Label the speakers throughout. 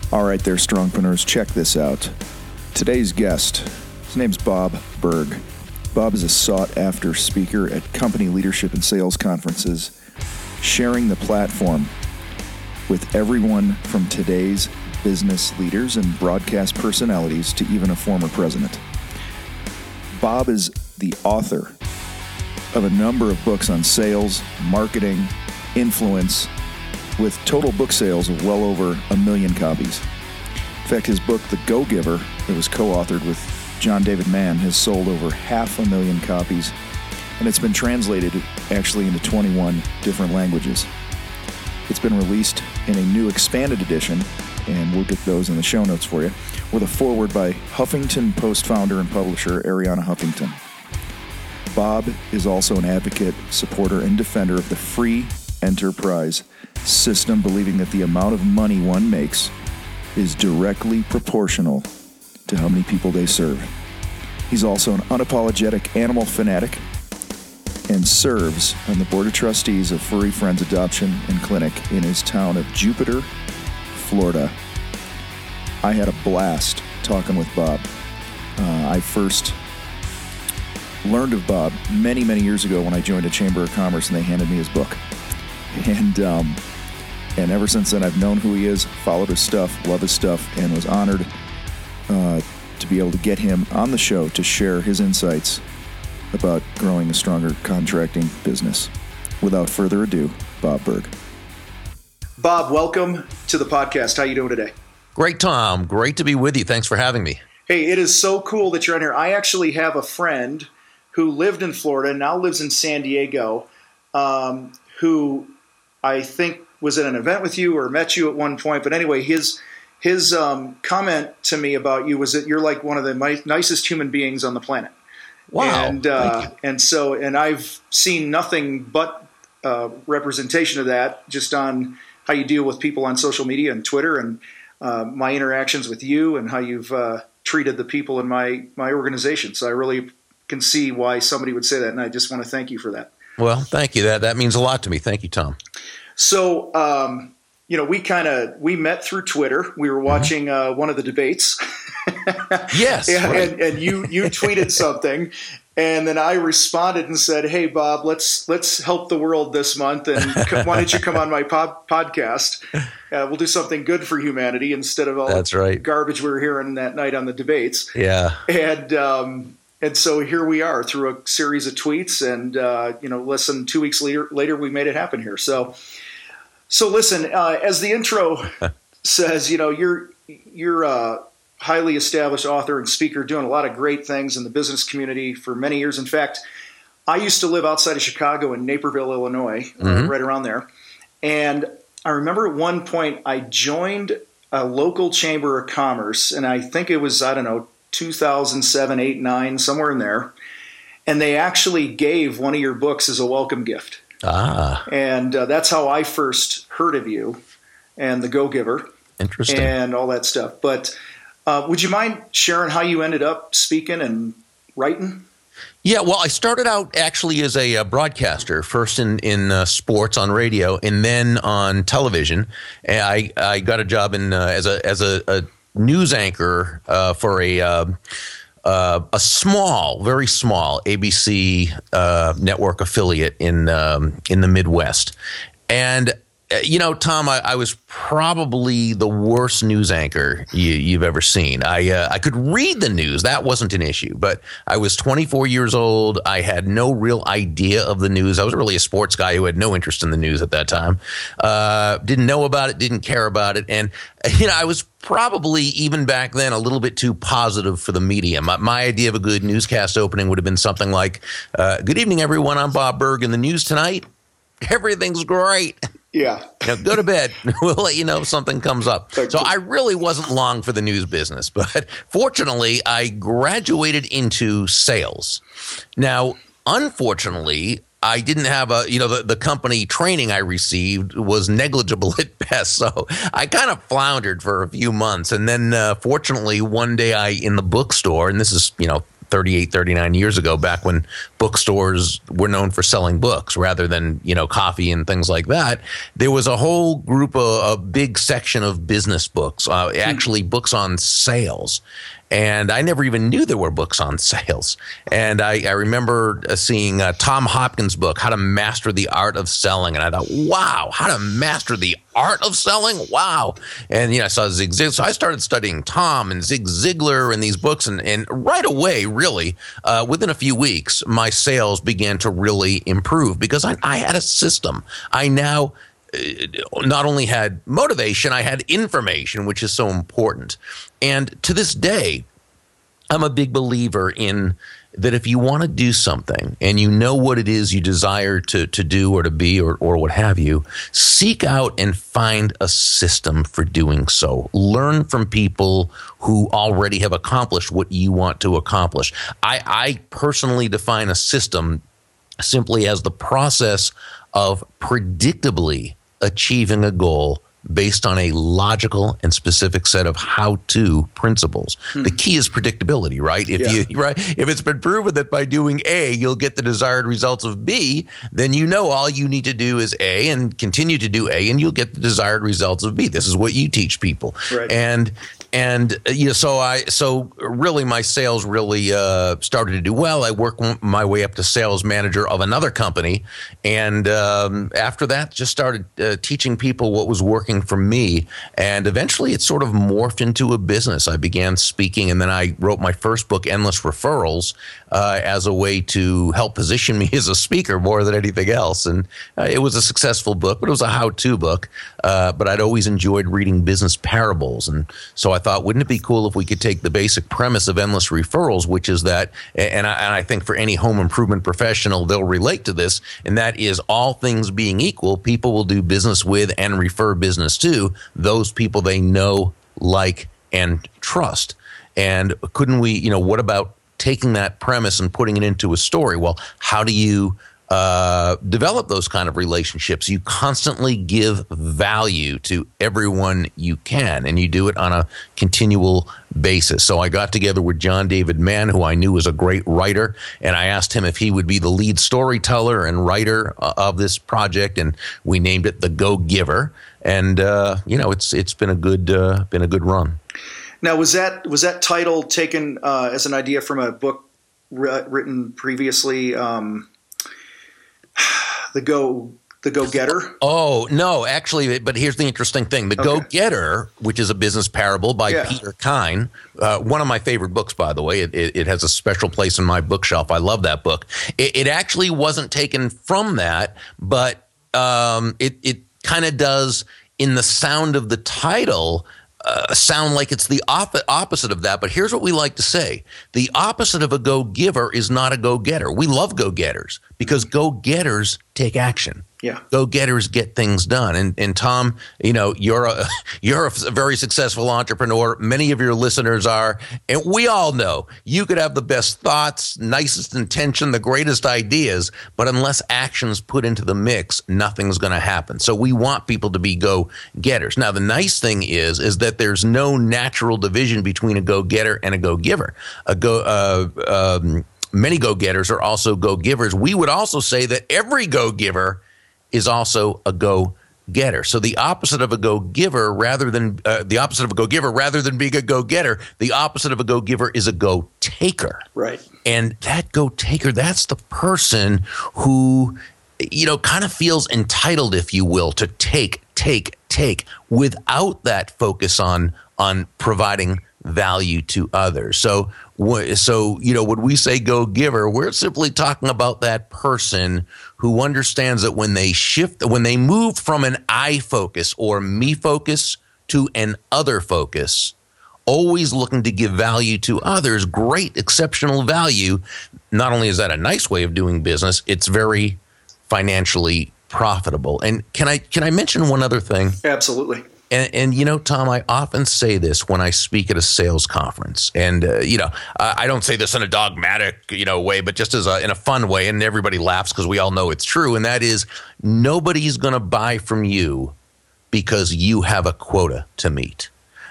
Speaker 1: All right there, Strongpreneurs, check this out. Today's guest, his name's Bob Burg. Bob is a sought-after speaker at company leadership and sales conferences, sharing the platform with everyone from today's business leaders and broadcast personalities to even a former president. Bob is the author of a number of books on sales, marketing, influence, with total book sales of well over 1 million copies. In fact, his book, The Go-Giver, that was co-authored with John David Mann, has sold over 500,000 copies, and it's been translated actually into 21 different languages. It's been released in a new expanded edition, and we'll get those in the show notes for you, with a foreword by Huffington Post founder and publisher Arianna Huffington. Bob is also an advocate, supporter, and defender of the free enterprise system, believing that the amount of money one makes is directly proportional to how many people they serve. He's also an unapologetic animal fanatic and serves on the board of trustees of Furry Friends Adoption and Clinic in his town of Jupiter, Florida. I had a blast talking with Bob. I first learned of Bob many, many years ago when I joined a Chamber of Commerce and they handed me his book. And ever since then, I've known who he is, followed his stuff, love his stuff, and was honored to be able to get him on the show to share his insights about growing a stronger contracting business. Without further ado, Bob Burg. Bob, welcome to the podcast. How you doing today?
Speaker 2: Great, Tom. Great to be with you. Thanks for having me.
Speaker 1: Hey, it is so cool that you're on here. I actually have a friend who lived in Florida, now lives in San Diego, who I think was at an event with you or met you at one point. But anyway, his comment to me about you was that you're like one of the nicest human beings on the planet.
Speaker 2: Wow.
Speaker 1: And I've seen nothing but representation of that just on how you deal with people on social media and Twitter, and my interactions with you and how you've treated the people in my organization. So I really can see why somebody would say that, and I just want to thank you for that.
Speaker 2: Well, thank you. That means a lot to me. Thank you, Tom.
Speaker 1: So, we met through Twitter. We were watching one of the debates.
Speaker 2: Yes.
Speaker 1: and you tweeted something, and then I responded and said, "Hey, Bob, let's help the world this month, and why don't you come on my podcast? We'll do something good for humanity instead of all the garbage we were hearing that night on the debates."
Speaker 2: Yeah.
Speaker 1: And so here we are through a series of tweets, and less than 2 weeks later, we made it happen here. So listen, as the intro says, you're a highly established author and speaker, doing a lot of great things in the business community for many years. In fact, I used to live outside of Chicago in Naperville, Illinois, right around there. And I remember at one point I joined a local chamber of commerce, and I think it was, 2007, 8, 9, somewhere in there. And they actually gave one of your books as a welcome gift. And that's how I first heard of you and The Go-Giver.
Speaker 2: Interesting.
Speaker 1: And all that stuff. But would you mind sharing how you ended up speaking and writing?
Speaker 2: Yeah, well, I started out actually as a broadcaster, first in sports on radio and then on television. And I got a job as a news anchor for a small, very small ABC network affiliate in the Midwest. And Tom, I was probably the worst news anchor you've ever seen. I could read the news. That wasn't an issue. But I was 24 years old. I had no real idea of the news. I was really a sports guy who had no interest in the news at that time. Didn't know about it, didn't care about it. And, I was probably, even back then, a little bit too positive for the media. My idea of a good newscast opening would have been something like, "Good evening, everyone. I'm Bob Burg. In the news tonight, everything's great.
Speaker 1: Yeah.
Speaker 2: Go to bed. We'll let you know if something comes up." So I really wasn't long for the news business, but fortunately, I graduated into sales. Now, unfortunately, I didn't have the company training I received was negligible at best. So I kind of floundered for a few months. And then fortunately, one day in the bookstore, and this is, 38, 39 years ago, back when bookstores were known for selling books rather than, coffee and things like that. There was a whole group a big section of business books, actually books on sales. And I never even knew there were books on sales. And I remember seeing Tom Hopkins' book, How to Master the Art of Selling. And I thought, wow, how to master the art of selling? Wow. And, I saw Zig Ziglar. So I started studying Tom and Zig Ziglar and these books. And right away, really, within a few weeks, my sales began to really improve because I had a system. I now not only had motivation, I had information, which is so important. And to this day, I'm a big believer in that if you want to do something and you know what it is you desire to do or to be or what have you, seek out and find a system for doing so. Learn from people who already have accomplished what you want to accomplish. I personally define a system simply as the process of predictably achieving a goal based on a logical and specific set of how-to principles. The key is predictability, right? If it's been proven that by doing A, you'll get the desired results of B, then all you need to do is A and continue to do A, and you'll get the desired results of B. This is what you teach people. Right. So really my sales really started to do well. I worked my way up to sales manager of another company, and after that, just started teaching people what was working for me. And eventually, it sort of morphed into a business. I began speaking, and then I wrote my first book, Endless Referrals, as a way to help position me as a speaker more than anything else. And it was a successful book, but it was a how-to book. But I'd always enjoyed reading business parables, and so I thought, wouldn't it be cool if we could take the basic premise of Endless Referrals, which is that, and I think for any home improvement professional, they'll relate to this, and that is all things being equal, people will do business with and refer business to those people they know, like, and trust. And couldn't we, what about taking that premise and putting it into a story? Well, how do you develop those kind of relationships? You constantly give value to everyone you can, and you do it on a continual basis. So I got together with John David Mann, who I knew was a great writer, and I asked him if he would be the lead storyteller and writer of this project, and we named it The Go-Giver. And it's been a good run.
Speaker 3: Now, was that title taken as an idea from a book written previously? The Go-Getter?
Speaker 2: Oh, no, actually, but here's the interesting thing. The Go-Getter, which is a business parable by Peter Kine, one of my favorite books, by the way. It has a special place in my bookshelf. I love that book. It actually wasn't taken from that, but it kind of does, in the sound of the title, sound like it's the opposite of that. But here's what we like to say. The opposite of a go-giver is not a go-getter. We love go-getters because go-getters take action. Yeah. Go-getters get things done. And Tom, you're a very successful entrepreneur. Many of your listeners are. And we all know you could have the best thoughts, nicest intention, the greatest ideas, but unless action's put into the mix, nothing's going to happen. So we want people to be go-getters. Now, the nice thing is that there's no natural division between a go-getter and a go-giver. Many go-getters are also go-givers. We would also say that every go-giver is also a go-getter. So the opposite of a go-giver, rather than being a go-getter, the opposite of a go-giver is a go-taker.
Speaker 3: Right.
Speaker 2: And that go-taker, that's the person who, kind of feels entitled, if you will, to take without that focus on providing value to others. So when we say go-giver, we're simply talking about that person who understands that when they move from an I focus or me focus to an other focus, always looking to give value to others, great, exceptional value. Not only is that a nice way of doing business, it's very financially profitable. And can I mention one other thing?
Speaker 3: Absolutely.
Speaker 2: And Tom, I often say this when I speak at a sales conference, and I don't say this in a dogmatic way, but just in a fun way, and everybody laughs because we all know it's true, and that is nobody's going to buy from you because you have a quota to meet.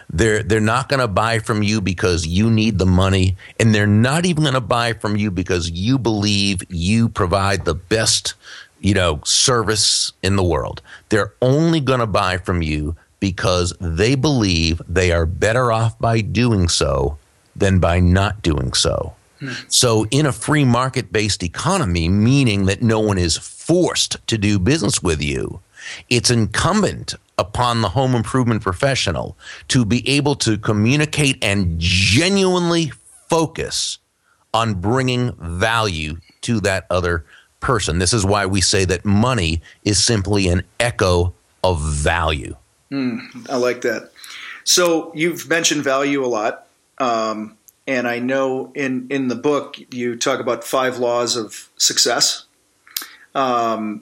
Speaker 2: They're not going to buy from you because you need the money, and they're not even going to buy from you because you believe you provide the best, service in the world. They're only going to buy from you because they believe they are better off by doing so than by not doing so. So in a free market-based economy, meaning that no one is forced to do business with you, it's incumbent upon the home improvement professional to be able to communicate and genuinely focus on bringing value to that other person. This is why we say that money is simply an echo of value.
Speaker 3: I like that. So you've mentioned value a lot. And I know in the book you talk about 5 laws of success. And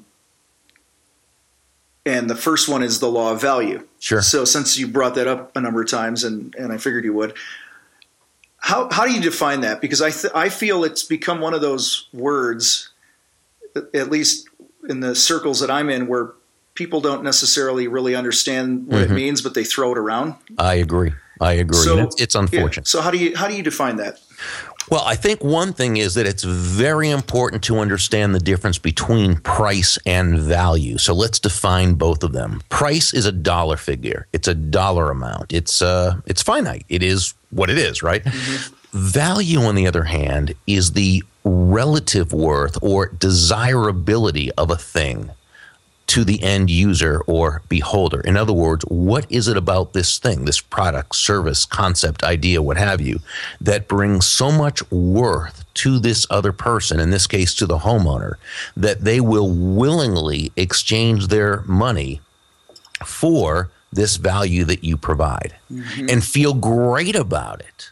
Speaker 3: the first one is the law of value.
Speaker 2: Sure.
Speaker 3: So since you brought that up a number of times, and I figured you would, how do you define that? Because I feel it's become one of those words, at least in the circles that I'm in, where people don't necessarily really understand what it means, but they throw it around.
Speaker 2: I agree. So, it's unfortunate.
Speaker 3: Yeah. So how do you define that?
Speaker 2: Well, I think one thing is that it's very important to understand the difference between price and value. So let's define both of them. Price is a dollar figure. It's a dollar amount. It's finite. It is what it is, right? Value, on the other hand, is the relative worth or desirability of a thing to the end user or beholder. In other words, what is it about this thing, this product, service, concept, idea, what have you, that brings so much worth to this other person, in this case to the homeowner, that they will willingly exchange their money for this value that you provide and feel great about it.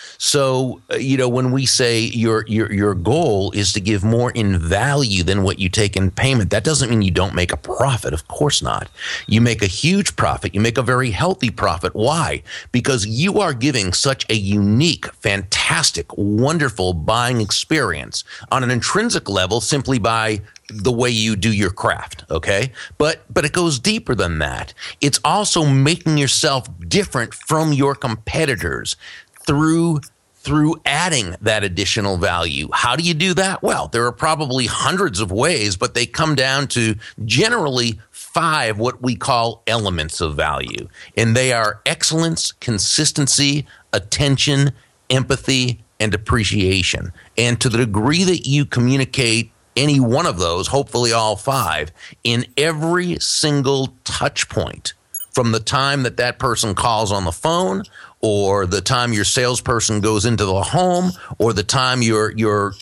Speaker 2: So, when we say your goal is to give more in value than what you take in payment, that doesn't mean you don't make a profit. Of course not. You make a huge profit. You make a very healthy profit. Why? Because you are giving such a unique, fantastic, wonderful buying experience on an intrinsic level simply by the way you do your craft, okay? But it goes deeper than that. It's also making yourself different from your competitors through adding that additional value. How do you do that? Well, there are probably hundreds of ways, but they come down to generally 5 what we call elements of value. And they are excellence, consistency, attention, empathy, and appreciation. And to the degree that you communicate any one of those, hopefully all 5, in every single touch point, from the time that person calls on the phone, or the time your salesperson goes into the home, or the time your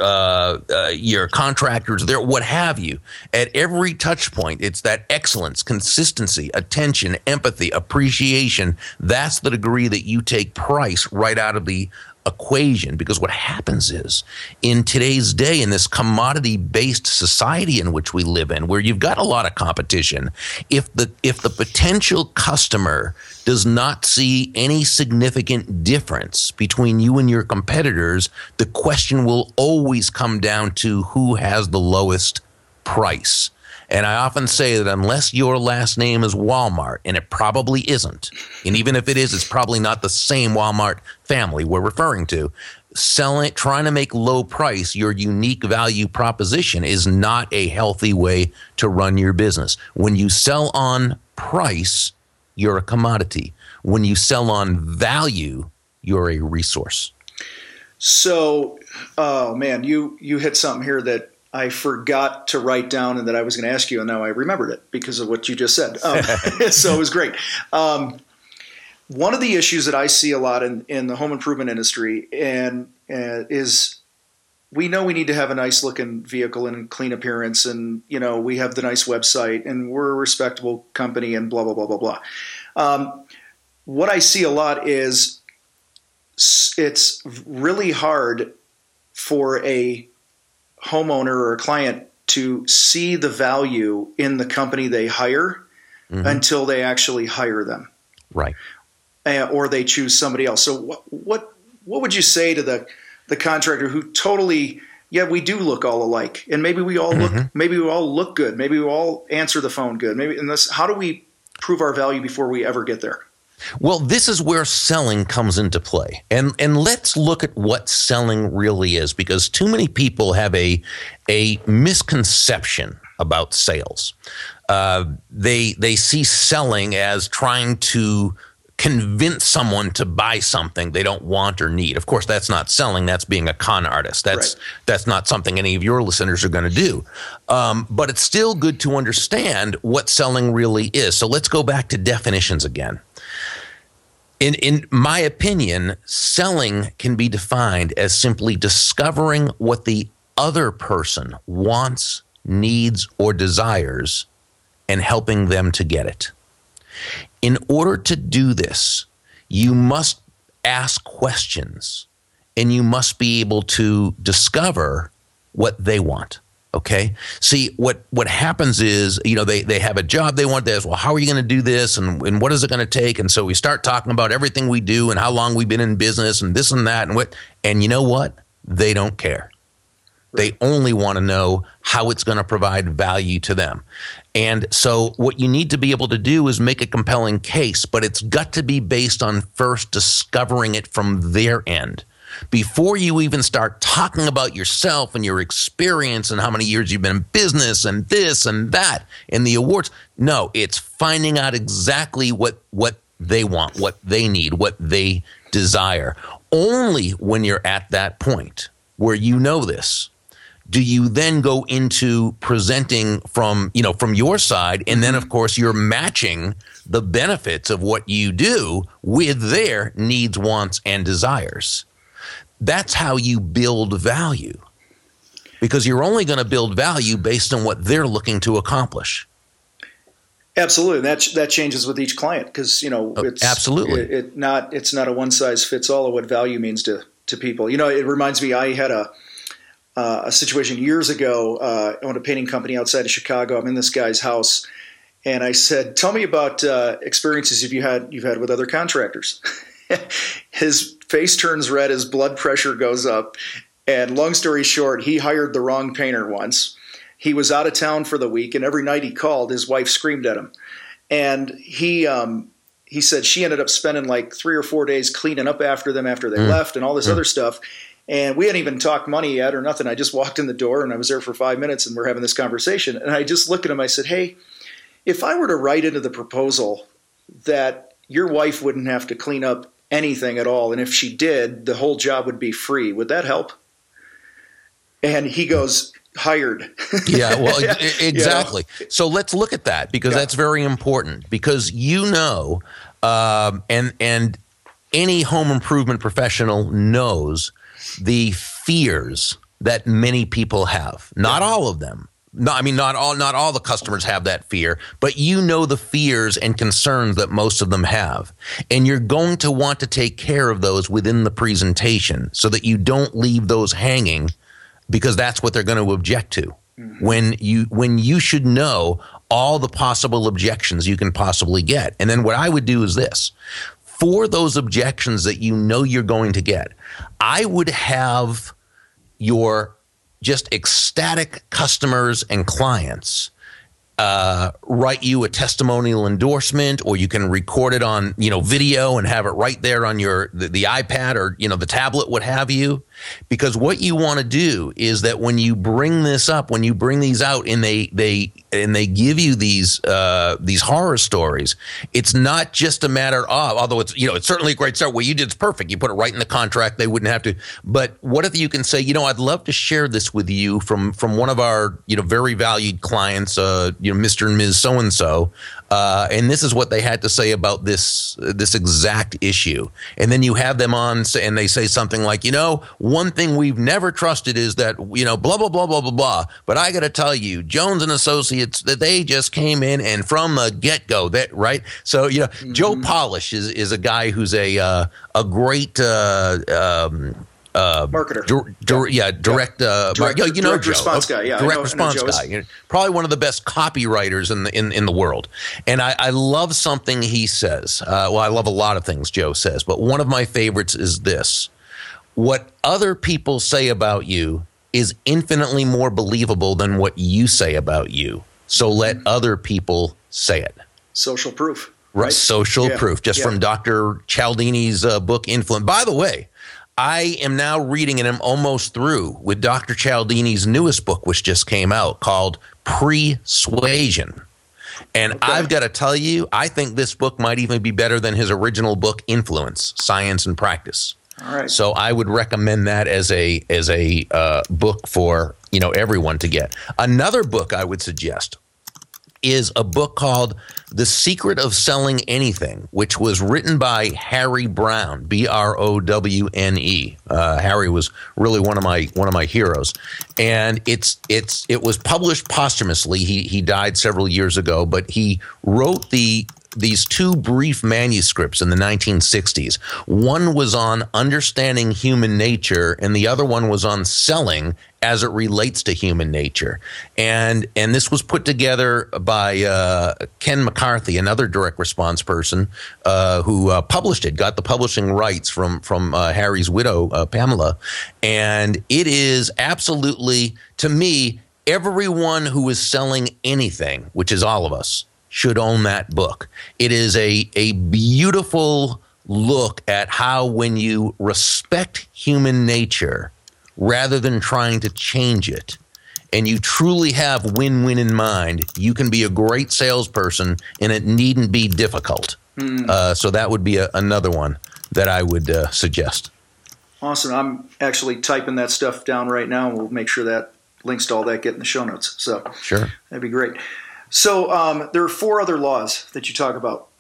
Speaker 2: contractor's there, what have you. At every touch point, it's that excellence, consistency, attention, empathy, appreciation. That's the degree that you take price right out of the equation. Because what happens is, in today's day, in this commodity-based society in which we live in, where you've got a lot of competition, if the potential customer does not see any significant difference between you and your competitors, the question will always come down to who has the lowest price. And I often say that unless your last name is Walmart, and it probably isn't, and even if it is, it's probably not the same Walmart family we're referring to, trying to make low price your unique value proposition is not a healthy way to run your business. When you sell on price, you're a commodity. When you sell on value, you're a resource. So,
Speaker 3: oh man, you hit something here that I forgot to write down and that I was going to ask you, and now I remembered it because of what you just said. So it was great. One of the issues that I see a lot in the home improvement industry is we know we need to have a nice looking vehicle and clean appearance, and we have the nice website, and we're a respectable company, and blah blah blah blah blah. What I see a lot is it's really hard for a homeowner or a client to see the value in the company they hire until they actually hire them,
Speaker 2: right?
Speaker 3: Or they choose somebody else. So what would you say to the contractor who totally, we do look all alike, and maybe we all look good, maybe we all answer the phone good, how do we prove our value before we ever get there?
Speaker 2: Well, this is where selling comes into play. And let's look at what selling really is, because too many people have a misconception about sales. They see selling as trying to convince someone to buy something they don't want or need. Of course, that's not selling. That's being a con artist. That's not something any of your listeners are going to do. But it's still good to understand what selling really is. So let's go back to definitions again. In my opinion, selling can be defined as simply discovering what the other person wants, needs, or desires and helping them to get it. In order to do this, you must ask questions and you must be able to discover what they want. Okay. See, what happens is, they have a job they want. They ask, well, how are you going to do this? And what is it going to take? And so we start talking about everything we do and how long we've been in business and this and that. And you know what? They don't care. They only want to know how it's going to provide value to them. And so what you need to be able to do is make a compelling case, but it's got to be based on first discovering it from their end. Before you even start talking about yourself and your experience and how many years you've been in business and this and that and the awards. No, it's finding out exactly what they want, what they need, what they desire. Only when you're at that point where you know this, do you then go into presenting from your side, and then of course you're matching the benefits of what you do with their needs, wants, and desires. That's how you build value, because you're only going to build value based on what they're looking to accomplish.
Speaker 3: Absolutely, that changes with each client, because it's
Speaker 2: absolutely
Speaker 3: it's not a one size fits all of what value means to people. It reminds me, I had a situation years ago. I owned a painting company outside of Chicago. I'm in this guy's house, and I said, "Tell me about experiences you've had with other contractors." His face turns red, his blood pressure goes up, and long story short, he hired the wrong painter once. He was out of town for the week, and every night he called, his wife screamed at him, and he said she ended up spending like 3 or 4 days cleaning up after them after they left and all this other stuff. And we hadn't even talked money yet or nothing. I just walked in the door and I was there for 5 minutes and we're having this conversation. And I just looked at him. I said, "Hey, if I were to write into the proposal that your wife wouldn't have to clean up anything at all, and if she did, the whole job would be free, would that help?" And he goes, "Hired."
Speaker 2: Yeah, well, exactly. So let's look at that, because that's very important, because and any home improvement professional knows the fears that many people have. Not all of them. Not all the customers have that fear, but the fears and concerns that most of them have. And you're going to want to take care of those within the presentation so that you don't leave those hanging, because that's what they're going to object to. Mm-hmm. When you should know all the possible objections you can possibly get. And then what I would do is this. For those objections that you're going to get, I would have your just ecstatic customers and clients write you a testimonial endorsement, or you can record it on video and have it right there on the iPad or the tablet, what have you. Because what you want to do is that when you bring this up, when you bring these out, and they give you these horror stories, it's not just a matter of, although it's certainly a great start. What you did is perfect. You put it right in the contract. They wouldn't have to. But what if you can say, I'd love to share this with you from one of our very valued clients, Mr. and Ms. So and so, and this is what they had to say about this exact issue. And then you have them on, and they say something like, one thing we've never trusted is that, blah, blah, blah, blah, blah, blah. But I got to tell you, Jones and Associates, that they just came in and from the get-go, that right? So, mm-hmm. Joe Polish is a guy who's a great
Speaker 3: marketer.
Speaker 2: Direct Joe,
Speaker 3: response guy. Yeah,
Speaker 2: direct response guy. Probably one of the best copywriters in the world. And I love something he says. I love a lot of things Joe says, but one of my favorites is this. What other people say about you is infinitely more believable than what you say about you. So let other people say it.
Speaker 3: Social proof. right?
Speaker 2: Social proof, just from Dr. Cialdini's book, Influence. By the way, I am now reading, and I'm almost through with Dr. Cialdini's newest book, which just came out, called Persuasion. And I've got to tell you, I think this book might even be better than his original book, Influence, Science and Practice.
Speaker 3: All right.
Speaker 2: So I would recommend that as a book for everyone to get. Another book I would suggest is a book called The Secret of Selling Anything, which was written by Harry Browne, Browne. Harry was really one of my heroes, and it was published posthumously. He died several years ago, but he wrote these two brief manuscripts in the 1960s. One was on understanding human nature, and the other one was on selling as it relates to human nature. And this was put together by Ken McCarthy, another direct response person who published it, got the publishing rights from Harry's widow, Pamela. And it is absolutely, to me, everyone who is selling anything, which is all of us, should own that book. It is a beautiful look at how, when you respect human nature rather than trying to change it, and you truly have win-win in mind, you can be a great salesperson, and it needn't be difficult. So that would be another one that I would suggest.
Speaker 3: Awesome. I'm actually typing that stuff down right now, and we'll make sure that links to all that get in the show notes. So
Speaker 2: sure,
Speaker 3: that'd be great. So there are 4 other laws that you talk about.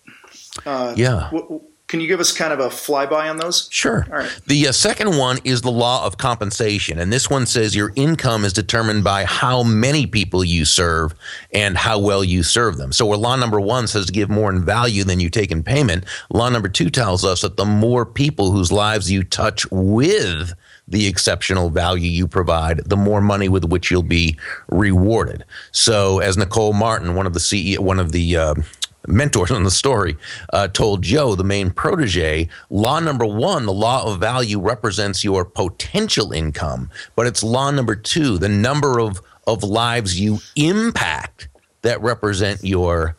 Speaker 3: Can you give us kind of a flyby on those?
Speaker 2: Sure.
Speaker 3: All right.
Speaker 2: The second one is the law of compensation. And this one says your income is determined by how many people you serve and how well you serve them. So where law number 1 says to give more in value than you take in payment, law number 2 tells us that the more people whose lives you touch with the exceptional value you provide, the more money with which you'll be rewarded. So as Nicole Martin, one of the mentors on the story, told Joe, the main protege, law number 1, the law of value, represents your potential income, but it's law number 2, the number of lives you impact, that represent your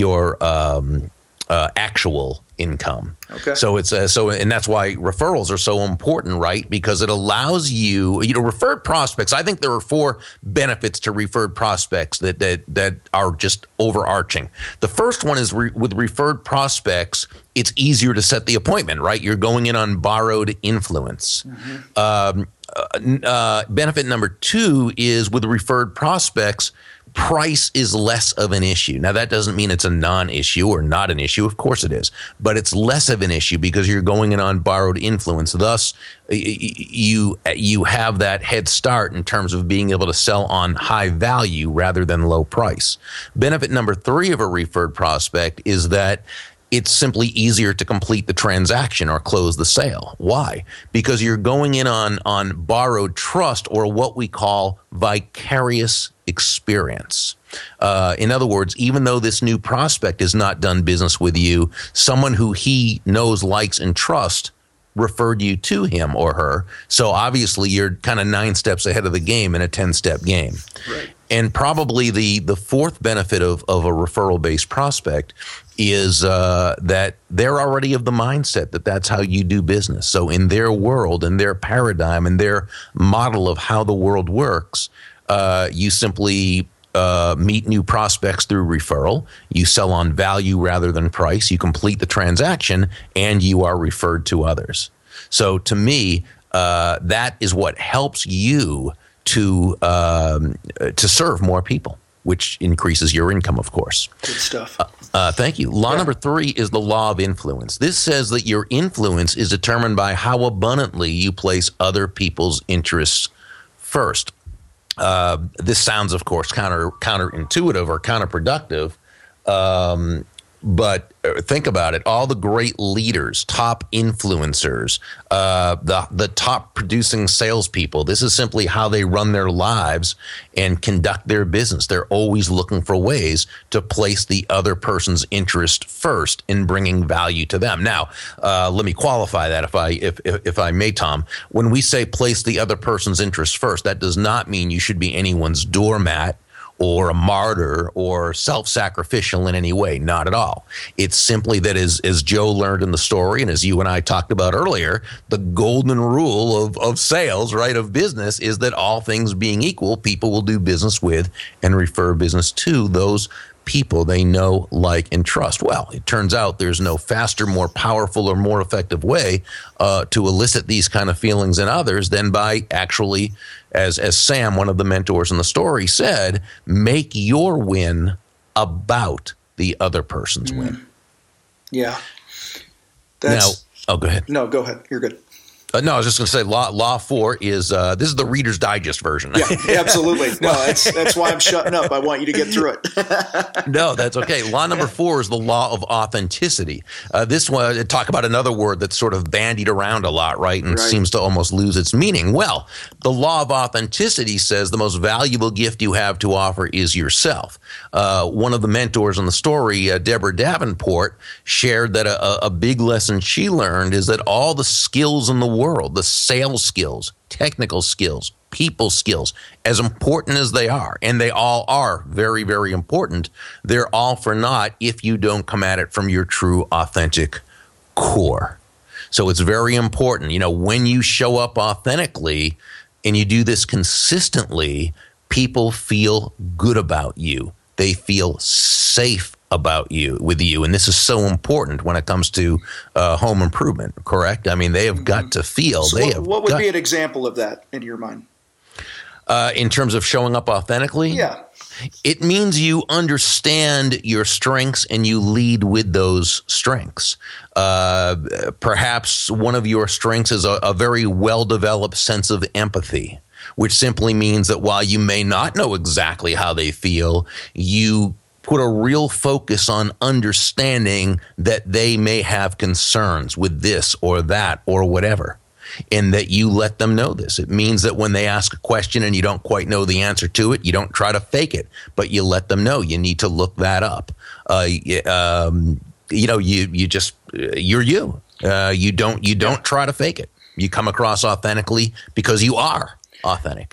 Speaker 2: actual income.
Speaker 3: Okay.
Speaker 2: So it's and that's why referrals are so important, right? Because it allows you referred prospects. I think there are 4 benefits to referred prospects that are just overarching. The first one is with referred prospects, it's easier to set the appointment, right? You're going in on borrowed influence. Benefit number 2 is with referred prospects, price is less of an issue. Now, that doesn't mean it's a non-issue or not an issue. Of course it is. But it's less of an issue because you're going in on borrowed influence. Thus, you have that head start in terms of being able to sell on high value rather than low price. Benefit number 3 of a referred prospect is that it's simply easier to complete the transaction or close the sale. Why? Because you're going in on borrowed trust, or what we call vicarious experience. In other words, even though this new prospect has not done business with you, someone who he knows, likes, and trusts referred you to him or her. So obviously you're kind of 9 steps ahead of the game in a 10-step game.
Speaker 3: Right.
Speaker 2: And probably the 4th benefit of a referral-based prospect is that they're already of the mindset that that's how you do business. So in their world, in their paradigm, in their model of how the world works, you simply meet new prospects through referral. You sell on value rather than price. You complete the transaction, and you are referred to others. So to me, that is what helps you to serve more people, which increases your income, of course.
Speaker 3: Good stuff.
Speaker 2: Thank you. Law number 3 is the law of influence. This says that your influence is determined by how abundantly you place other people's interests first. This sounds, of course, counterintuitive or counterproductive, but think about it. All the great leaders, top influencers, the top producing salespeople, this is simply how they run their lives and conduct their business. They're always looking for ways to place the other person's interest first in bringing value to them. Now, let me qualify that if I may, Tom. When we say place the other person's interest first, that does not mean you should be anyone's doormat or a martyr or self-sacrificial in any way. Not at all. It's simply that as Joe learned in the story, and as you and I talked about earlier, the golden rule of sales, right, of business, is that all things being equal, people will do business with and refer business to those people they know, like, and trust. Well, it turns out there's no faster, more powerful, or more effective way to elicit these kind of feelings in others than by actually, as Sam, one of the mentors in the story, said, make your win about the other person's win.
Speaker 3: Yeah.
Speaker 2: Now, go ahead.
Speaker 3: No, go ahead. You're good.
Speaker 2: No, I was just going to say law 4 is this is the Reader's Digest version.
Speaker 3: Yeah, absolutely. No, that's why I'm shutting up. I want you to get through it.
Speaker 2: No, that's okay. Law number 4 is the law of authenticity. This one, talk about another word that's sort of bandied around a lot, right? And seems to almost lose its meaning. Well, the law of authenticity says the most valuable gift you have to offer is yourself. One of the mentors in the story, Deborah Davenport, shared that a big lesson she learned is that all the skills in the world, the sales skills, technical skills, people skills, as important as they are, and they all are very, very important, they're all for naught if you don't come at it from your true, authentic core. So it's very important, when you show up authentically and you do this consistently, people feel good about you. They feel safe with you. And this is so important when it comes to home improvement, correct? I mean, they have got to feel.
Speaker 3: So what would be an example of that in your mind?
Speaker 2: In terms of showing up authentically?
Speaker 3: Yeah.
Speaker 2: It means you understand your strengths and you lead with those strengths. Perhaps one of your strengths is a very well-developed sense of empathy, which simply means that while you may not know exactly how they feel, you put a real focus on understanding that they may have concerns with this or that or whatever, and that you let them know this. It means that when they ask a question and you don't quite know the answer to it, you don't try to fake it, but you let them know you need to look that up. You're you. You don't try to fake it. You come across authentically because you are authentic.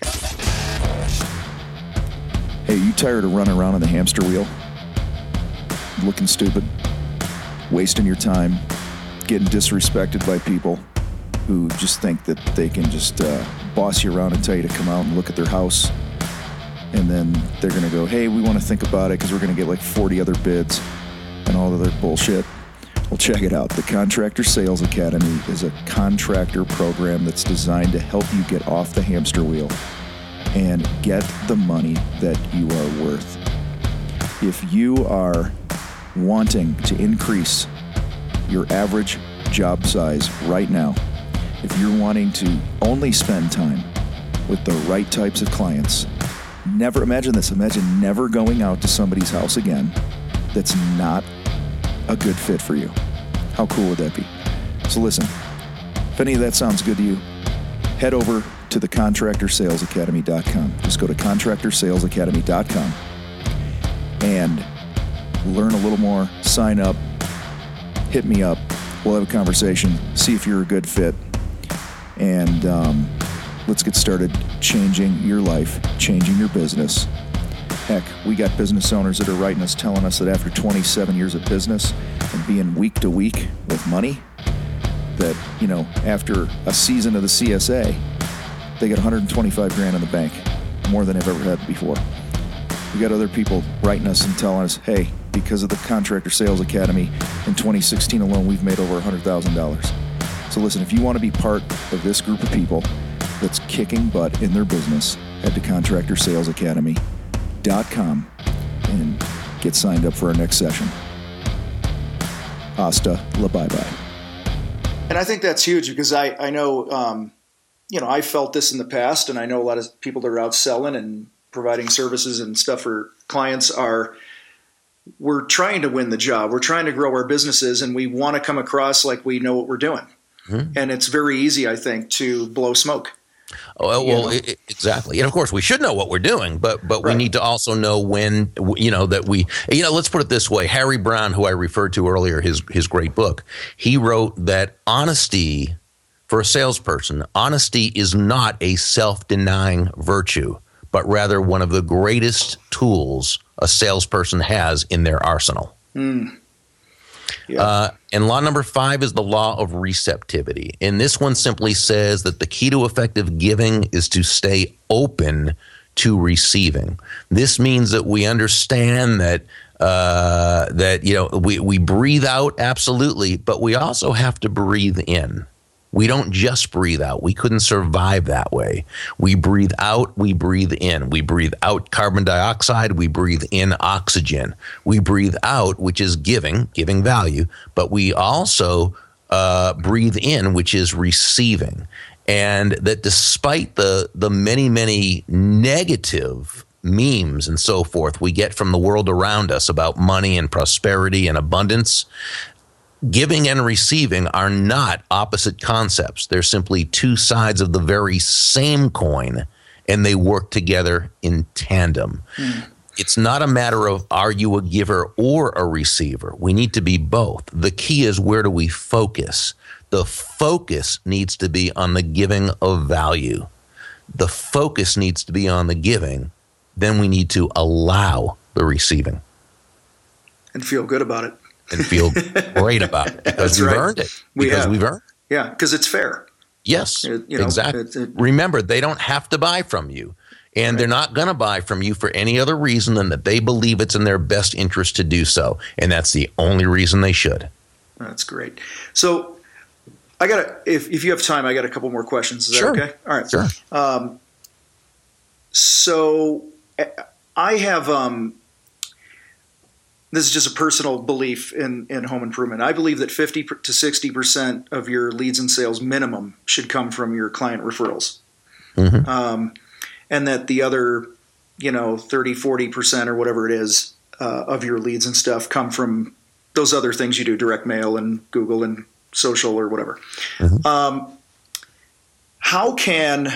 Speaker 1: Hey, you tired of running around on the hamster wheel? Looking stupid? Wasting your time? Getting disrespected by people who just think that they can just boss you around and tell you to come out and look at their house? And then they're going to go, hey, we want to think about it because we're going to get like 40 other bids and all other bullshit. Well, check it out. The Contractor Sales Academy is a contractor program that's designed to help you get off the hamster wheel and get the money that you are worth. If you are wanting to increase your average job size right now, if you're wanting to only spend time with the right types of clients, imagine never going out to somebody's house again that's not a good fit for you. How cool would that be? So listen, if any of that sounds good to you, head over to the contractorsalesacademy.com. Just go to contractorsalesacademy.com and learn a little more, sign up, hit me up. We'll have a conversation, see if you're a good fit, and let's get started changing your life, changing your business. Heck, we got business owners that are writing us telling us that after 27 years of business and being week to week with money, that, after a season of the CSA, they get 125 grand in the bank, more than they've ever had before. We got other people writing us and telling us, hey, because of the Contractor Sales Academy, in 2016 alone, we've made over $100,000. So listen, if you want to be part of this group of people that's kicking butt in their business, head to contractorsalesacademy.com and get signed up for our next session. Hasta la bye-bye.
Speaker 3: And I think that's huge because I know, I felt this in the past, and I know a lot of people that are out selling and providing services and stuff for clients we're trying to win the job. We're trying to grow our businesses, and we want to come across like we know what we're doing. Mm-hmm. And it's very easy, I think, to blow smoke.
Speaker 2: Oh, well, exactly. And of course, we should know what we're doing, but we need to also know when, that we, let's put it this way. Harry Brown, who I referred to earlier, his great book, he wrote that honesty for a salesperson, honesty is not a self-denying virtue, but rather one of the greatest tools a salesperson has in their arsenal.
Speaker 3: Yeah.
Speaker 2: And law number 5 is the law of receptivity. And this one simply says that the key to effective giving is to stay open to receiving. This means that we understand that we breathe out, absolutely, but we also have to breathe in. We don't just breathe out. We couldn't survive that way. We breathe out, we breathe in. We breathe out carbon dioxide, we breathe in oxygen. We breathe out, which is giving value, but we also breathe in, which is receiving. And that despite the many, many negative memes and so forth we get from the world around us about money and prosperity and abundance, giving and receiving are not opposite concepts. They're simply two sides of the very same coin, and they work together in tandem. It's not a matter of are you a giver or a receiver. We need to be both. The key is, where do we focus? The focus needs to be on the giving of value. The focus needs to be on the giving. Then we need to allow the receiving.
Speaker 3: And feel good about it.
Speaker 2: And feel great about it because we've earned it. We've earned it.
Speaker 3: Yeah, because it's fair.
Speaker 2: Yes, exactly. Remember, they don't have to buy from you. And they're not going to buy from you for any other reason than that they believe it's in their best interest to do so. And that's the only reason they should.
Speaker 3: That's great. So I got if you have time, I got a couple more questions. Is that okay? All right.
Speaker 2: Sure.
Speaker 3: So I have this is just a personal belief in home improvement. I believe that 50 to 60% of your leads and sales minimum should come from your client referrals. And that the other, 30, 40% or whatever it is of your leads and stuff come from those other things you do, direct mail and Google and social or whatever. How can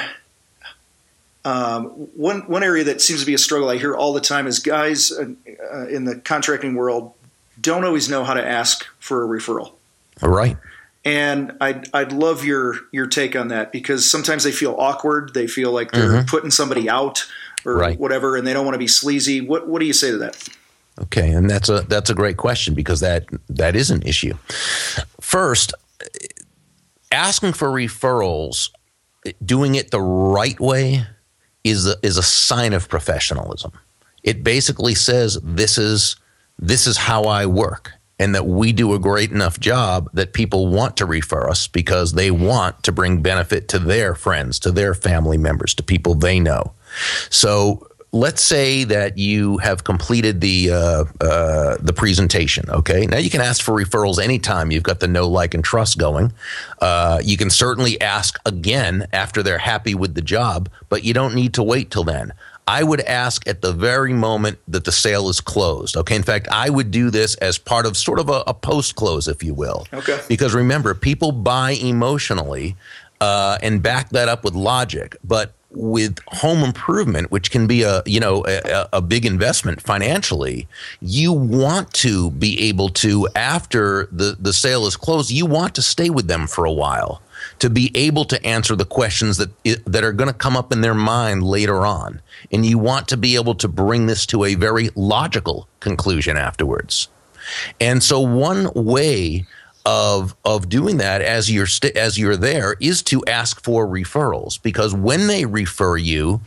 Speaker 3: one area that seems to be a struggle I hear all the time is guys in the contracting world don't always know how to ask for a referral.
Speaker 2: All right.
Speaker 3: And I'd love your take on that, because sometimes they feel awkward. They feel like they're putting somebody out or whatever, and they don't want to be sleazy. What do you say to that?
Speaker 2: Okay, and that's a great question, because that is an issue. First, asking for referrals, doing it the right way is a sign of professionalism. It basically says this is how I work, and that we do a great enough job that people want to refer us because they want to bring benefit to their friends, to their family members, to people they know. So let's say that you have completed the presentation. Okay, now you can ask for referrals anytime you've got the know, like, and trust going. You can certainly ask again after they're happy with the job, but you don't need to wait till then. I would ask at the very moment that the sale is closed. Okay, in fact, I would do this as part of sort of a post-close, if you will. Okay. Because remember, people buy emotionally and back that up with logic, but with home improvement, which can be a big investment financially, you want to be able to, after the sale is closed, you want to stay with them for a while to be able to answer the questions that are going to come up in their mind later on. And you want to be able to bring this to a very logical conclusion afterwards. And so one way of doing that as you're there is to ask for referrals, because when they refer you,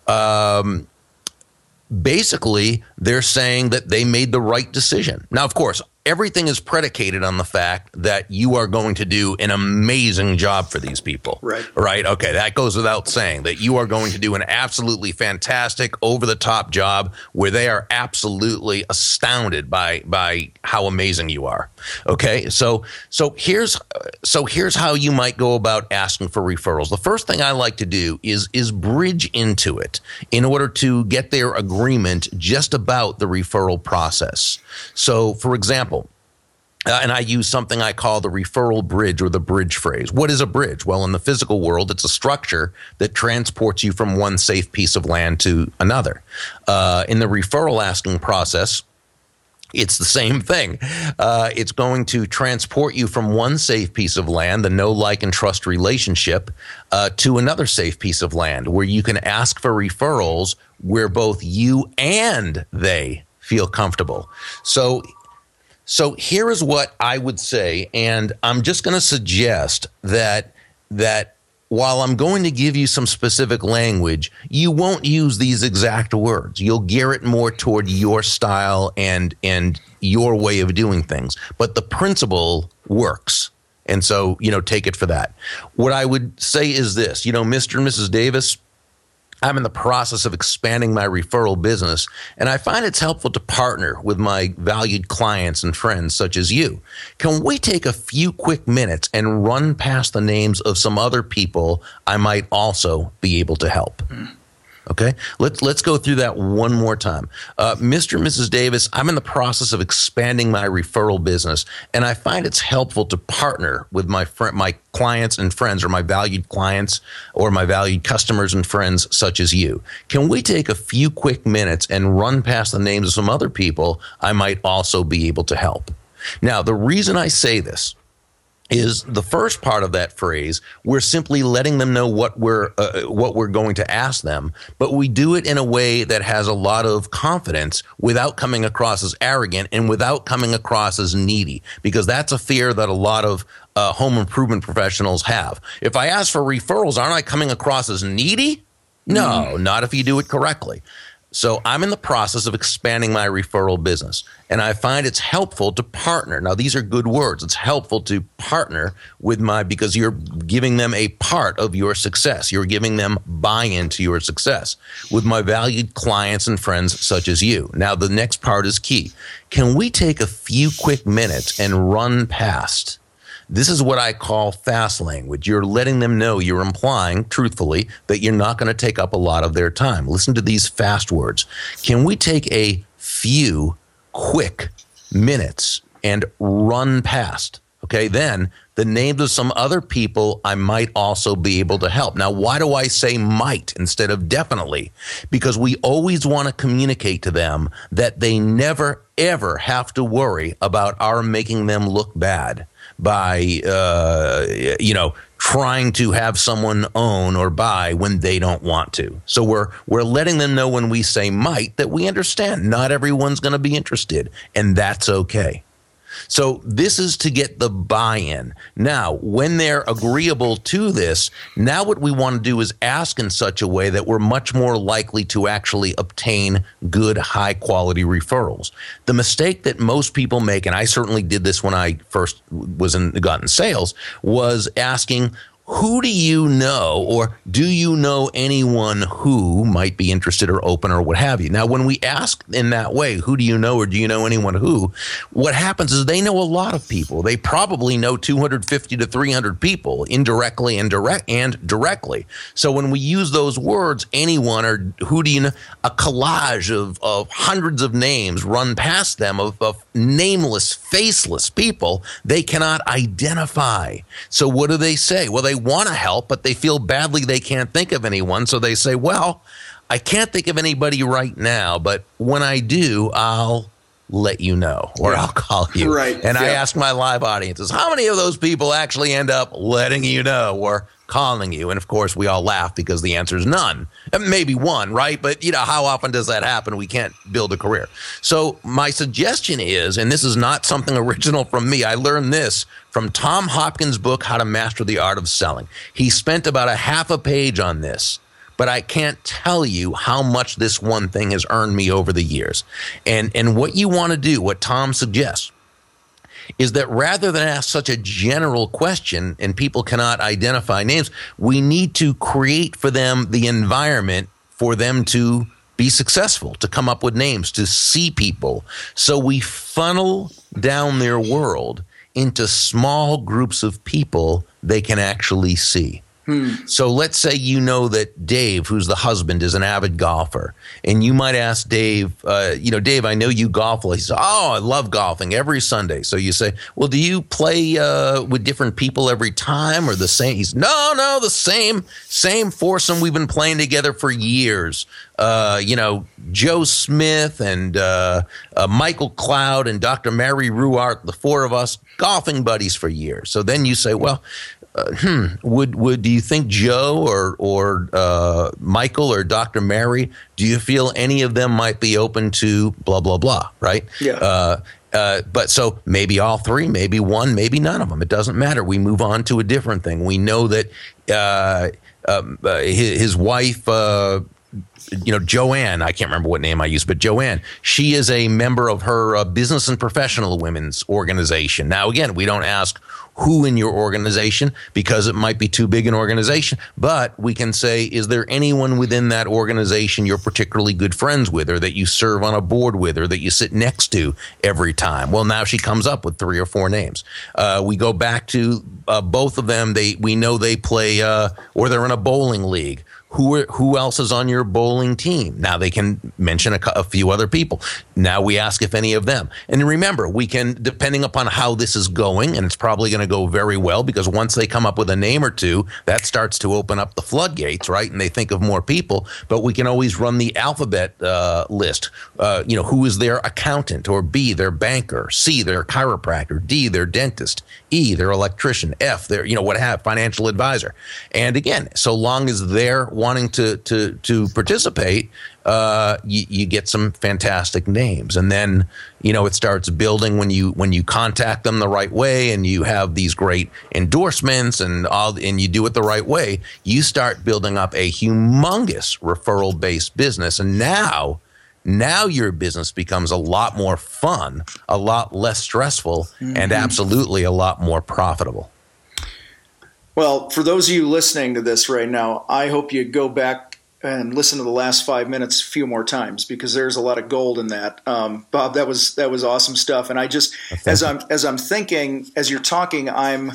Speaker 2: basically they're saying that they made the right decision. Now, of course, everything is predicated on the fact that you are going to do an amazing job for these people. Right. Okay. That goes without saying, that you are going to do an absolutely fantastic, over-the-top job where they are absolutely astounded by how amazing you are. Okay. So here's how you might go about asking for referrals. The first thing I like to do is bridge into it in order to get their agreement just about the referral process. So, for example, and I use something I call the referral bridge, or the bridge phrase. What is a bridge? Well, in the physical world, it's a structure that transports you from one safe piece of land to another. In the referral asking process, It's the same thing. It's going to transport you from one safe piece of land, the know, like, and trust relationship, to another safe piece of land where you can ask for referrals where both you and they feel comfortable. So here is what I would say, and I'm just going to suggest that while I'm going to give you some specific language, you won't use these exact words. You'll gear it more toward your style and your way of doing things. But the principle works. And so, take it for that. What I would say is this, Mr. and Mrs. Davis, I'm in the process of expanding my referral business, and I find it's helpful to partner with my valued clients and friends such as you. Can we take a few quick minutes and run past the names of some other people I might also be able to help? Okay, let's go through that one more time. Mr. and Mrs. Davis, I'm in the process of expanding my referral business, and I find it's helpful to partner with my clients and friends, or my valued clients, or my valued customers and friends such as you. Can we take a few quick minutes and run past the names of some other people I might also be able to help? Now, the reason I say this is the first part of that phrase, we're simply letting them know what we're going to ask them, but we do it in a way that has a lot of confidence without coming across as arrogant and without coming across as needy, because that's a fear that a lot of home improvement professionals have. If I ask for referrals, aren't I coming across as needy? No, not if you do it correctly. So I'm in the process of expanding my referral business, and I find it's helpful to partner. Now, these are good words. It's helpful to partner with because you're giving them a part of your success. You're giving them buy-in to your success with my valued clients and friends such as you. Now, the next part is key. Can we take a few quick minutes and run past? This is what I call fast language. You're letting them know, you're implying, truthfully, that you're not going to take up a lot of their time. Listen to these fast words. Can we take a few quick minutes and run past? Okay, then the names of some other people I might also be able to help. Now, why do I say might instead of definitely? Because we always want to communicate to them that they never, ever have to worry about our making them look bad by, trying to have someone own or buy when they don't want to. So we're letting them know when we say might that we understand not everyone's going to be interested, and that's okay. So this is to get the buy-in. Now, when they're agreeable to this, now what we want to do is ask in such a way that we're much more likely to actually obtain good, high-quality referrals. The mistake that most people make, and I certainly did this when I first got in sales, was asking, who do you know, or do you know anyone who might be interested or open or what have you? Now, when we ask in that way, who do you know, or do you know anyone who, what happens is they know a lot of people. They probably know 250 to 300 people, indirectly and directly. So when we use those words, anyone or who do you know, a collage of hundreds of names run past them of nameless, faceless people they cannot identify. So what do they say? Well, they want to help, but they feel badly they can't think of anyone. So they say, well, I can't think of anybody right now, but when I do, I'll let you know, or I'll call you.
Speaker 3: Right.
Speaker 2: And I ask my live audiences, how many of those people actually end up letting you know or calling you? And of course, we all laugh because the answer is none. Maybe one, right? But how often does that happen? We can't build a career. So my suggestion is, and this is not something original from me, I learned this from Tom Hopkins' book, How to Master the Art of Selling. He spent about a half a page on this, but I can't tell you how much this one thing has earned me over the years. And what you want to do, what Tom suggests, is that rather than ask such a general question and people cannot identify names, we need to create for them the environment for them to be successful, to come up with names, to see people. So we funnel down their world into small groups of people they can actually see. So let's say you know that Dave, who's the husband, is an avid golfer, and you might ask Dave, Dave, I know you golf. He says, oh, I love golfing every Sunday. So you say, well, do you play with different people every time or the same? He's no, the same foursome. We've been playing together for years. Joe Smith and Michael Cloud and Dr. Mary Ruart, the four of us, golfing buddies for years. So then you say, well, would do you think Joe or Michael or Dr. Mary, do you feel any of them might be open to blah, blah, blah, right?
Speaker 3: Yeah.
Speaker 2: But so maybe all three, maybe one, maybe none of them. It doesn't matter. We move on to a different thing. We know that his wife, Joanne, I can't remember what name I used, but Joanne, she is a member of her business and professional women's organization. Now, again, we don't ask who in your organization because it might be too big an organization, but we can say, is there anyone within that organization you're particularly good friends with or that you serve on a board with or that you sit next to every time? Well, now she comes up with 3 or 4 names. We go back to both of them. We know they play or they're in a bowling league. Who else is on your bowling team? Now they can mention a few other people. Now we ask if any of them. And remember, we can, depending upon how this is going, and it's probably going to go very well because once they come up with a name or two, that starts to open up the floodgates, right? And they think of more people. But we can always run the alphabet list. Who is their accountant, or B, their banker, C, their chiropractor, D, their dentist, E, their electrician, F, their financial advisor. And again, so long as they're wanting to participate, you get some fantastic names, and then it starts building when you contact them the right way, and you have these great endorsements and you do it the right way. You start building up a humongous referral based business, and now your business becomes a lot more fun, a lot less stressful, and absolutely a lot more profitable.
Speaker 3: Well, for those of you listening to this right now, I hope you go back and listen to the last 5 minutes a few more times because there's a lot of gold in that. Bob, that was awesome stuff. And I just, as I'm thinking, as you're talking, a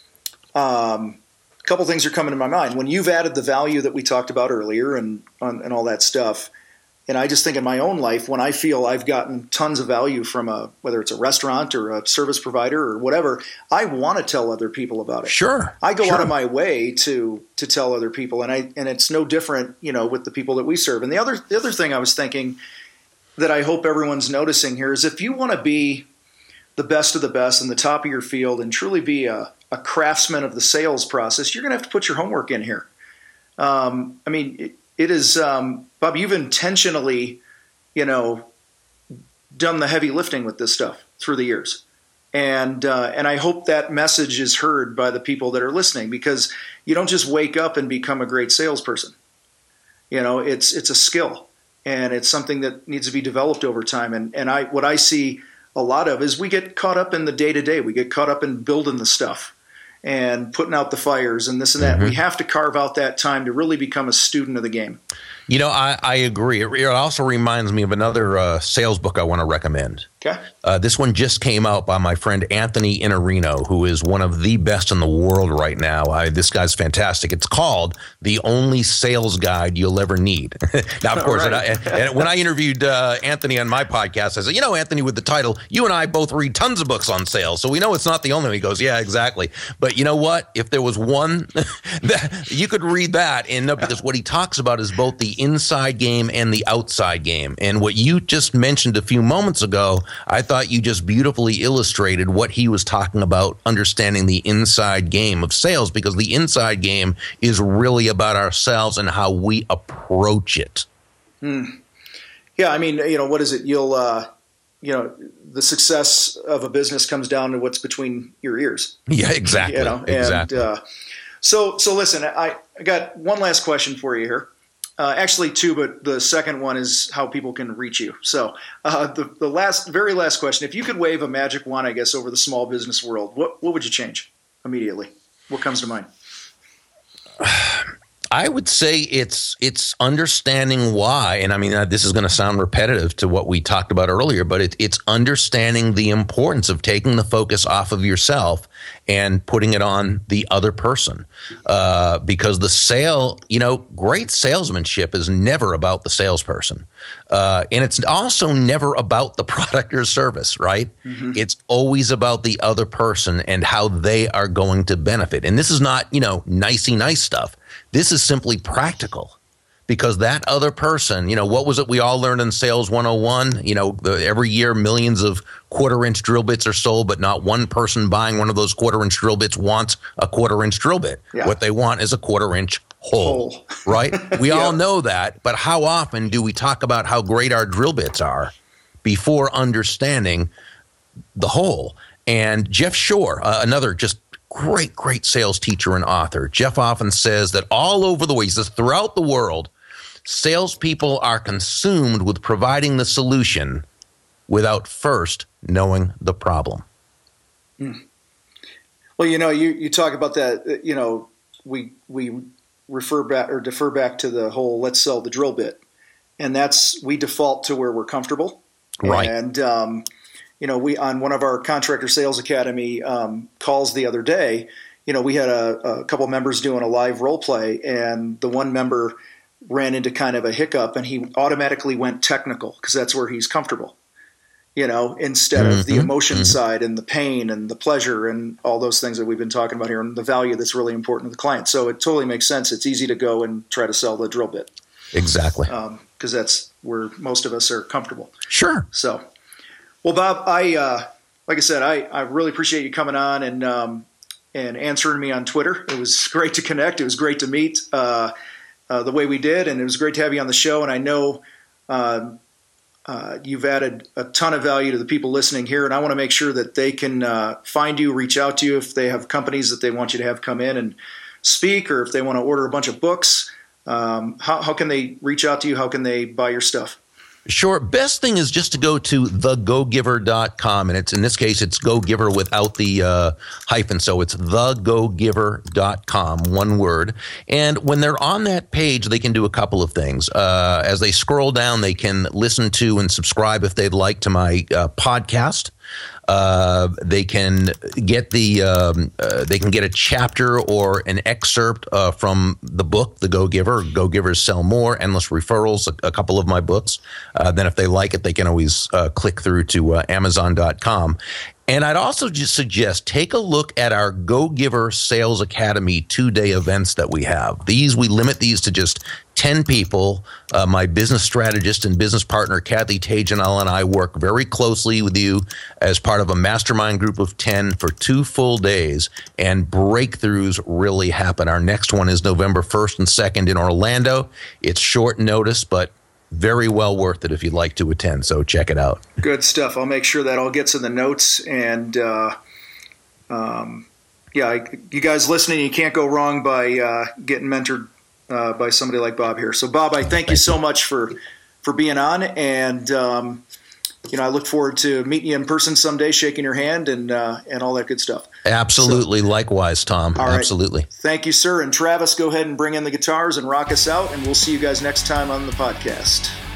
Speaker 3: couple things are coming to my mind. When you've added the value that we talked about earlier and all that stuff, and I just think in my own life, when I feel I've gotten tons of value from whether it's a restaurant or a service provider or whatever, I want to tell other people about it.
Speaker 2: Sure.
Speaker 3: I go out of my way to tell other people, and it's no different, with the people that we serve. And the other thing I was thinking that I hope everyone's noticing here is if you want to be the best of the best in the top of your field and truly be a craftsman of the sales process, you're going to have to put your homework in here. It is, Bob, you've intentionally, done the heavy lifting with this stuff through the years. And I hope that message is heard by the people that are listening, because you don't just wake up and become a great salesperson. It's a skill, and it's something that needs to be developed over time. And what I see a lot of is we get caught up in the day-to-day. We get caught up in building the stuff and putting out the fires and this and that. Mm-hmm. We have to carve out that time to really become a student of the game.
Speaker 2: I agree. It also reminds me of another sales book I want to recommend.
Speaker 3: Okay.
Speaker 2: This one just came out by my friend Anthony Iannarino, who is one of the best in the world right now. This guy's fantastic. It's called The Only Sales Guide You'll Ever Need. Now, of course, right. and when I interviewed Anthony on my podcast, I said, Anthony, with the title, you and I both read tons of books on sales, so we know it's not the only one. He goes, yeah, exactly. But you know what? If there was one, you could read that, because what he talks about is both the inside game and the outside game. And what you just mentioned a few moments ago, I thought you just beautifully illustrated what he was talking about, understanding the inside game of sales, because the inside game is really about ourselves and how we approach it.
Speaker 3: Yeah, what is it? The success of a business comes down to what's between your ears.
Speaker 2: Yeah, exactly. Exactly.
Speaker 3: And, so listen, I got one last question for you here. Actually, two, but the second one is how people can reach you. So the very last question, if you could wave a magic wand, I guess, over the small business world, what would you change immediately? What comes to mind?
Speaker 2: I would say it's understanding why, and I mean this is going to sound repetitive to what we talked about earlier, but it's understanding the importance of taking the focus off of yourself and putting it on the other person. Because the sale, great salesmanship is never about the salesperson, and it's also never about the product or service, right? Mm-hmm. It's always about the other person and how they are going to benefit. And this is not nicey nice stuff. This is simply practical, because that other person, what was it we all learned in Sales 101? Every year millions of quarter-inch drill bits are sold, but not one person buying one of those quarter-inch drill bits wants a quarter-inch drill bit. Yeah. What they want is a quarter-inch hole. Right? We all know that, but how often do we talk about how great our drill bits are before understanding the hole? And Jeff Shore, another just great sales teacher and author. Jeff often says that all over the way, he says throughout the world, salespeople are consumed with providing the solution without first knowing the problem.
Speaker 3: Well, you talk about that, we refer back or defer back to the whole let's sell the drill bit. And we default to where we're comfortable.
Speaker 2: Right.
Speaker 3: And, we on one of our Contractor Sales Academy calls the other day, we had a couple members doing a live role play, and the one member ran into kind of a hiccup, and he automatically went technical because that's where he's comfortable, instead of the emotion side and the pain and the pleasure and all those things that we've been talking about here, and the value that's really important to the client. So it totally makes sense. It's easy to go and try to sell the drill bit.
Speaker 2: Exactly.
Speaker 3: Because that's where most of us are comfortable.
Speaker 2: Sure.
Speaker 3: So. Well, Bob, like I said, I really appreciate you coming on and answering me on Twitter. It was great to connect. It was great to meet the way we did, and it was great to have you on the show. And I know you've added a ton of value to the people listening here, and I want to make sure that they can find you, reach out to you if they have companies that they want you to have come in and speak, or if they want to order a bunch of books. How can they reach out to you? How can they buy your stuff?
Speaker 2: Sure. Best thing is just to go to thegogiver.com. And in this case, it's Go Giver without the hyphen. So it's thegogiver.com, one word. And when they're on that page, they can do a couple of things. As they scroll down, they can listen to and subscribe if they'd like to my podcast. They can get a chapter or an excerpt from the book, The Go Giver. Go Givers Sell More, Endless Referrals, a couple of my books. Then if they like it, they can always click through to Amazon.com. And I'd also just suggest take a look at our Go Giver Sales Academy 2-day events that we have. We limit these to just 10 people. My business strategist and business partner, Kathy Tajanel, and I work very closely with you as part of a mastermind group of 10 for 2 full days, and breakthroughs really happen. Our next one is November 1st and 2nd in Orlando. It's short notice, but very well worth it if you'd like to attend. So check it out.
Speaker 3: Good stuff. I'll make sure that all gets in the notes. And you guys listening, you can't go wrong by getting mentored by somebody like Bob here. So Bob, I thank you so much for being on. And I look forward to meeting you in person someday, shaking your hand and all that good stuff.
Speaker 2: Absolutely. So, likewise, Tom.
Speaker 3: All right.
Speaker 2: Absolutely.
Speaker 3: Thank you, sir. And Travis, go ahead and bring in the guitars and rock us out, and we'll see you guys next time on the podcast.